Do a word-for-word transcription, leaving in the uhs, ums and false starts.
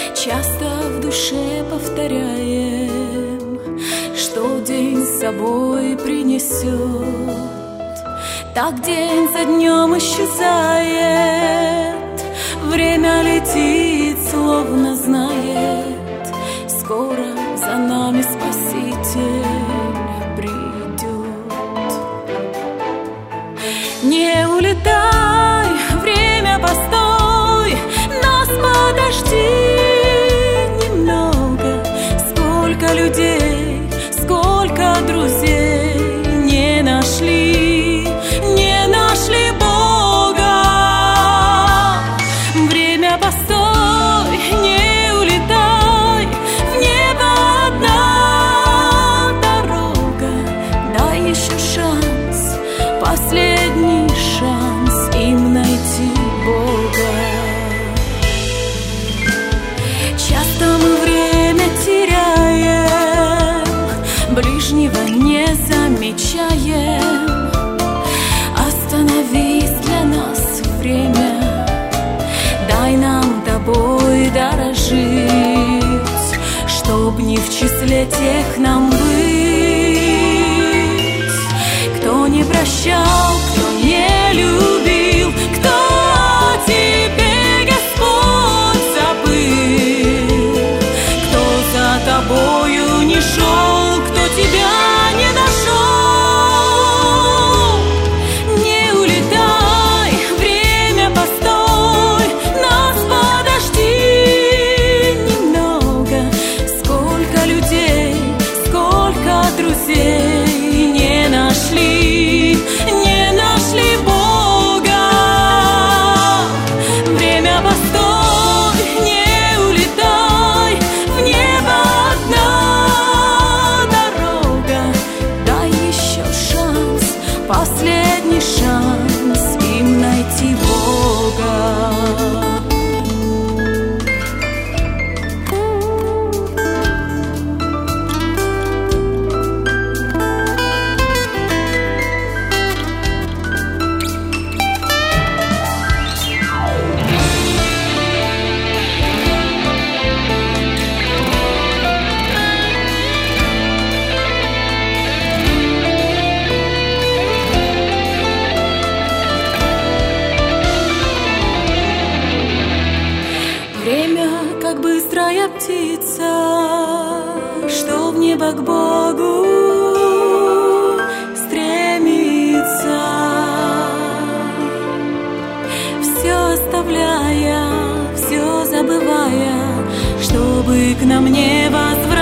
Часто в душе повторяем, что день с собой принесет. Так день за днем исчезает, время летит, словно знает, скоро за нами Спаситель придет. Не улетай, время постой, нас подожди немного. Сколько людей, сколько друзей не нашли, не нашли Бога. Время постой, не улетай, в небо одна дорога. Дай еще шанс, последний шанс им найти Бога. Часто мы время теряем, ближнего не замечаем. Остановись для нас время, дай нам тобой дорожить, чтоб не в числе тех нам быть, кто не прощал, кто не любил, кто о тебе, Господь, забыл, кто за тобою не шел, кто тебя не нашел. Не улетай, время постой, нас подожди немного. Сколько людей, сколько друзей не нашли, не нашли Бога. Время постой, не улетай, в небо одна дорога. Дай еще шанс, последний шанс им найти Бога. Время, как быстрая птица, что в небо к Богу стремится, все оставляя, все забывая, чтобы к нам не возвращаться.